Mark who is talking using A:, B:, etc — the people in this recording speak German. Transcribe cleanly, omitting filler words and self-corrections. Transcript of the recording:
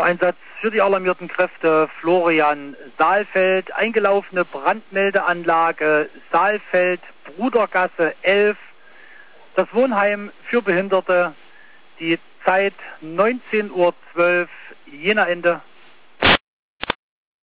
A: Einsatz für die alarmierten Kräfte Florian Saalfeld, eingelaufene Brandmeldeanlage Saalfeld, Brudergasse 11, das Wohnheim für Behinderte, die Zeit 19:12 Uhr, Jena Ende.